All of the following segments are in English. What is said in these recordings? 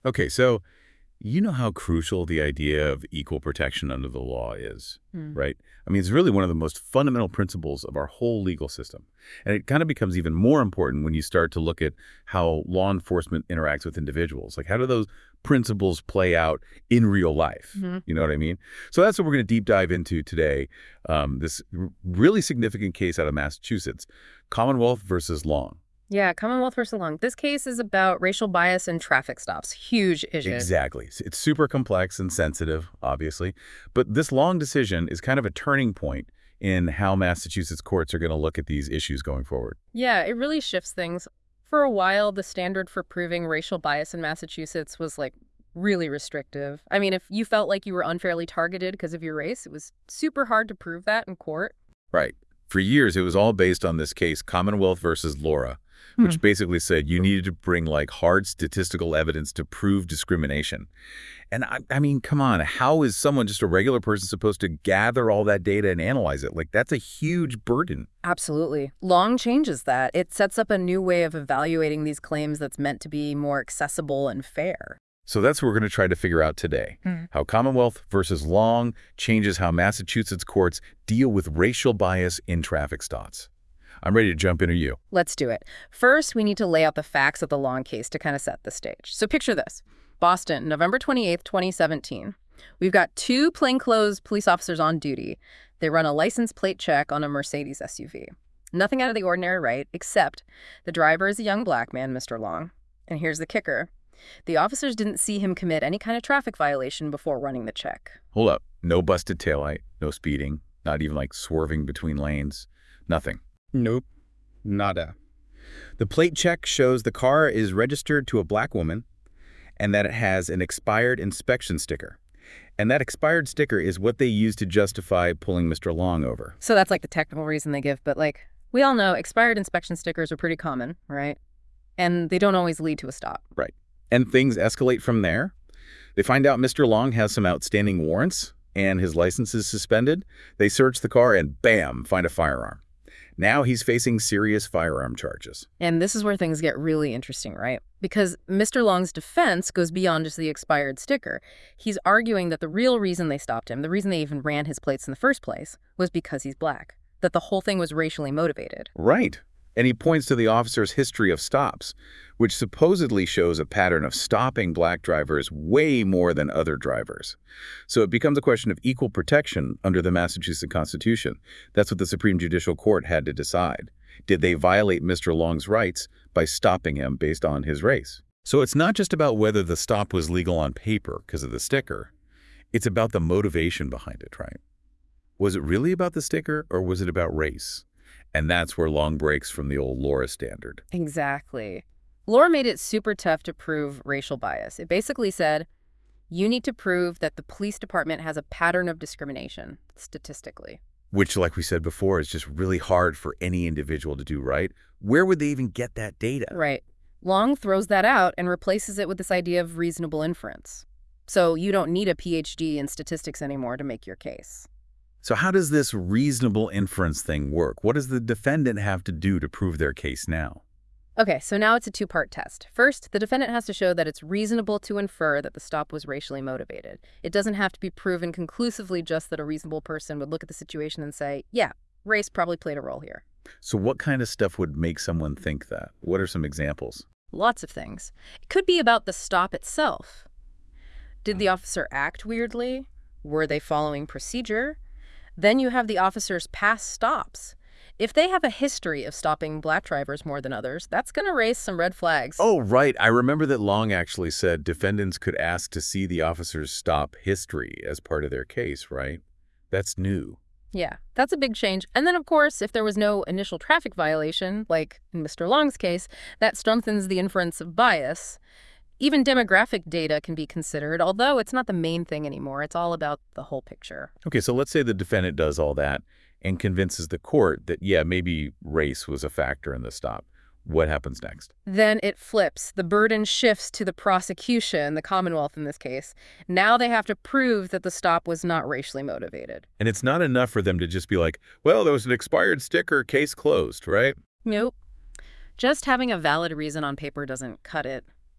Okay, so you know how crucial the idea of equal protection under the law is, Hmm. right? I mean, it's really one of the most fundamental principles of our whole legal system. And it kind of becomes even more important when you start to look at how law enforcement interacts with individuals. Like, how do those principles play out in real life? Hmm. You know what I mean? So that's what we're going to deep dive into today. This really significant case out of Massachusetts, Commonwealth versus Long. Yeah, Commonwealth versus Long. This case is about racial bias in traffic stops. Huge issue. Exactly. It's super complex and sensitive, obviously. But this long decision is kind of a turning point in how Massachusetts courts are going to look at these issues going forward. Yeah, it really shifts things. For a while, the standard for proving racial bias in Massachusetts was like really restrictive. I mean, if you felt like you were unfairly targeted because of your race, it was super hard to prove that in court. Right. For years, it was all based on this case, Commonwealth versus Laura, Hmm. which basically said you needed to bring like hard statistical evidence to prove discrimination. And I mean, come on, how is someone, just a regular person, supposed to gather all that data and analyze it? Like, that's a huge burden. Absolutely. Long changes that. It sets up a new way of evaluating these claims that's meant to be more accessible and fair. So that's what we're going to try to figure out today, how Commonwealth versus Long changes how Massachusetts courts deal with racial bias in traffic stops. I'm ready to jump in, are you? Let's do it. First, we need to lay out the facts of the Long case to kind of set the stage. So picture this. Boston, November 28th, 2017. We've got two plainclothes police officers on duty. They run a license plate check on a Mercedes SUV. Nothing out of the ordinary, right? Except the driver is a young black man, Mr. Long. And here's the kicker. The officers didn't see him commit any kind of traffic violation before running the check. Hold up. No busted taillight, no speeding, not even like swerving between lanes, nothing. Nope, nada. The plate check shows the car is registered to a black woman and that it has an expired inspection sticker. And that expired sticker is what they use to justify pulling Mr. Long over. So that's like the technical reason they give, but like, we all know expired inspection stickers are pretty common, right? And they don't always lead to a stop. Right. And things escalate from there. They find out Mr. Long has some outstanding warrants and his license is suspended. They search the car and bam, find a firearm. Now he's facing serious firearm charges. And this is where things get really interesting, right? Because Mr. Long's defense goes beyond just the expired sticker. He's arguing that the real reason they stopped him, the reason they even ran his plates in the first place, was because he's black. That the whole thing was racially motivated. Right. And he points to the officer's history of stops, which supposedly shows a pattern of stopping black drivers way more than other drivers. So it becomes a question of equal protection under the Massachusetts Constitution. That's what the Supreme Judicial Court had to decide. Did they violate Mr. Long's rights by stopping him based on his race? So it's not just about whether the stop was legal on paper because of the sticker. It's about the motivation behind it, right? Was it really about the sticker or was it about race? And that's where Long breaks from the old Laura standard. Exactly. Laura made it super tough to prove racial bias. It basically said, you need to prove that the police department has a pattern of discrimination, statistically. Which, like we said before, is just really hard for any individual to do, right? Where would they even get that data? Right. Long throws that out and replaces it with this idea of reasonable inference. So you don't need a PhD in statistics anymore to make your case. So how does this reasonable inference thing work? What does the defendant have to do to prove their case now? Okay, so now it's a two-part test. First, the defendant has to show that it's reasonable to infer that the stop was racially motivated. It doesn't have to be proven conclusively just that a reasonable person would look at the situation and say, yeah, race probably played a role here. So what kind of stuff would make someone think that? What are some examples? Lots of things. It could be about the stop itself. Did the officer act weirdly? Were they following procedure? Then you have the officer's past stops. If they have a history of stopping black drivers more than others, that's going to raise some red flags. Oh, right. I remember that Long actually said defendants could ask to see the officer's stop history as part of their case, right? That's new. Yeah, that's a big change. And then, of course, if there was no initial traffic violation, like in Mr. Long's case, that strengthens the inference of bias. Even demographic data can be considered, although it's not the main thing anymore. It's all about the whole picture. Okay, so let's say the defendant does all that and convinces the court that, yeah, maybe race was a factor in the stop. What happens next? Then it flips. The burden shifts to the prosecution, the Commonwealth in this case. Now they have to prove that the stop was not racially motivated. And it's not enough for them to just be like, well, there was an expired sticker, case closed, right? Nope. Just having a valid reason on paper doesn't cut it.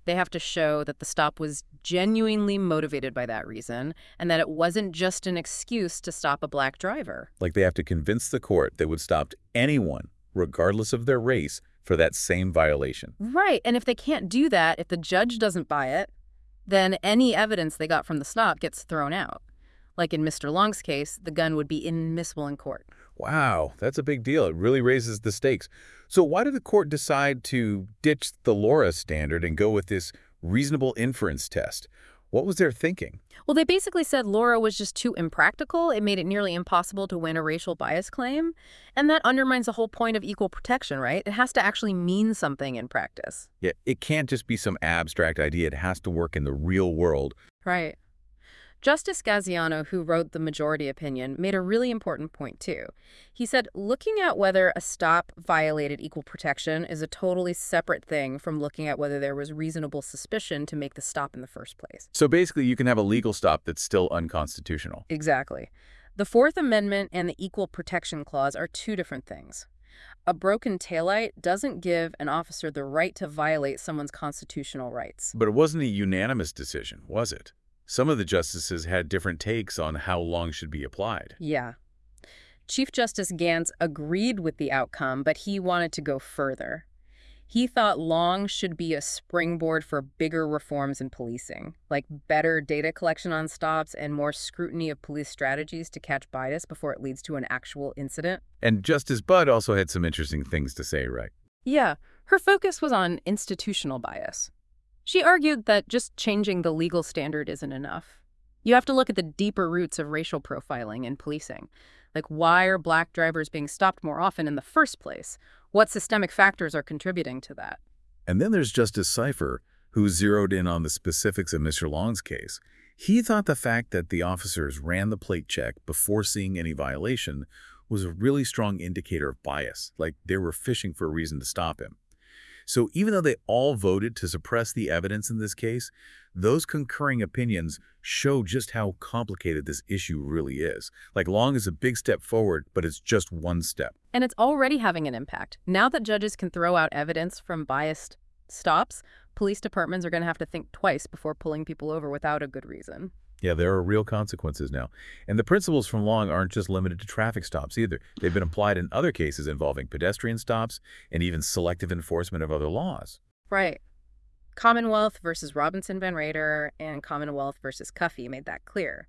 They have to show that the stop was genuinely motivated by that reason and that it wasn't just an excuse to stop a black driver. Like they have to convince the court they would stop anyone, regardless of their race, for that same violation. Right, and if they can't do that, if the judge doesn't buy it, then any evidence they got from the stop gets thrown out. Like in Mr. Long's case, the gun would be inadmissible in court. Wow, that's a big deal. It really raises the stakes. So why did the court decide to ditch the Laura standard and go with this reasonable inference test? What was their thinking? Well, they basically said Laura was just too impractical. It made it nearly impossible to win a racial bias claim. And that undermines the whole point of equal protection, right? It has to actually mean something in practice. Yeah, it can't just be some abstract idea. It has to work in the real world. Right. Justice Gaziano, who wrote the majority opinion, made a really important point, too. He said, looking at whether a stop violated equal protection is a totally separate thing from looking at whether there was reasonable suspicion to make the stop in the first place. So basically, you can have a legal stop that's still unconstitutional. Exactly. The Fourth Amendment and the Equal Protection Clause are two different things. A broken taillight doesn't give an officer the right to violate someone's constitutional rights. But it wasn't a unanimous decision, was it? Some of the justices had different takes on how long should be applied. Yeah. Chief Justice Gantz agreed with the outcome, but he wanted to go further. He thought long should be a springboard for bigger reforms in policing, like better data collection on stops and more scrutiny of police strategies to catch bias before it leads to an actual incident. And Justice Budd also had some interesting things to say, right? Yeah, her focus was on institutional bias. She argued that just changing the legal standard isn't enough. You have to look at the deeper roots of racial profiling in policing. Like, why are black drivers being stopped more often in the first place? What systemic factors are contributing to that? And then there's Justice Cipher, who zeroed in on the specifics of Mr. Long's case. He thought the fact that the officers ran the plate check before seeing any violation was a really strong indicator of bias, like they were fishing for a reason to stop him. So even though they all voted to suppress the evidence in this case, those concurring opinions show just how complicated this issue really is. Like, Long is a big step forward, but it's just one step. And it's already having an impact. Now that judges can throw out evidence from biased stops, police departments are going to have to think twice before pulling people over without a good reason. Yeah, there are real consequences now. And the principles from Long aren't just limited to traffic stops either. They've been applied in other cases involving pedestrian stops and even selective enforcement of other laws. Right. Commonwealth versus Robinson Van Rader and Commonwealth versus Cuffey made that clear.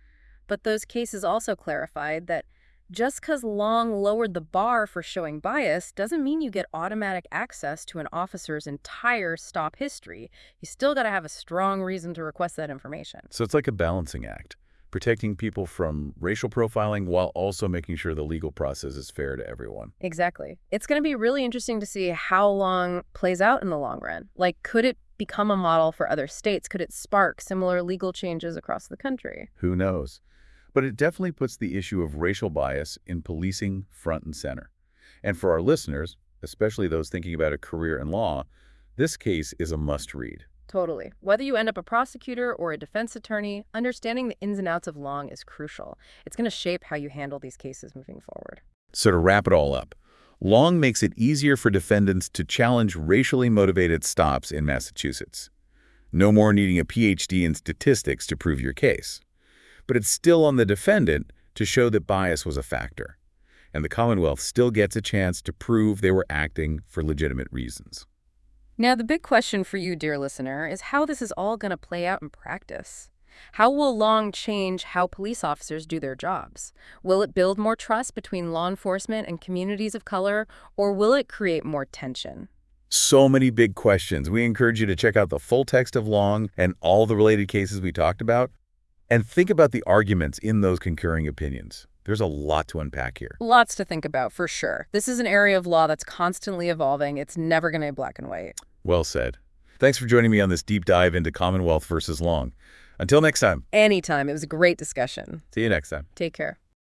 But those cases also clarified that just because Long lowered the bar for showing bias doesn't mean you get automatic access to an officer's entire stop history. You still got to have a strong reason to request that information. So it's like a balancing act, protecting people from racial profiling while also making sure the legal process is fair to everyone. Exactly. It's going to be really interesting to see how Long plays out in the long run. Like, could it become a model for other states? Could it spark similar legal changes across the country? Who knows? But it definitely puts the issue of racial bias in policing front and center. And for our listeners, especially those thinking about a career in law, this case is a must-read. Totally. Whether you end up a prosecutor or a defense attorney, understanding the ins and outs of Long is crucial. It's going to shape how you handle these cases moving forward. So to wrap it all up, Long makes it easier for defendants to challenge racially motivated stops in Massachusetts. No more needing a PhD in statistics to prove your case. But it's still on the defendant to show that bias was a factor. And the Commonwealth still gets a chance to prove they were acting for legitimate reasons. Now, the big question for you, dear listener, is how this is all going to play out in practice. How will Long change how police officers do their jobs? Will it build more trust between law enforcement and communities of color, or will it create more tension? So many big questions. We encourage you to check out the full text of Long and all the related cases we talked about, and think about the arguments in those concurring opinions. There's a lot to unpack here. Lots to think about, for sure. This is an area of law that's constantly evolving. It's never going to be black and white. Well said. Thanks for joining me on this deep dive into Commonwealth versus Long. Until next time. Anytime. It was a great discussion. See you next time. Take care.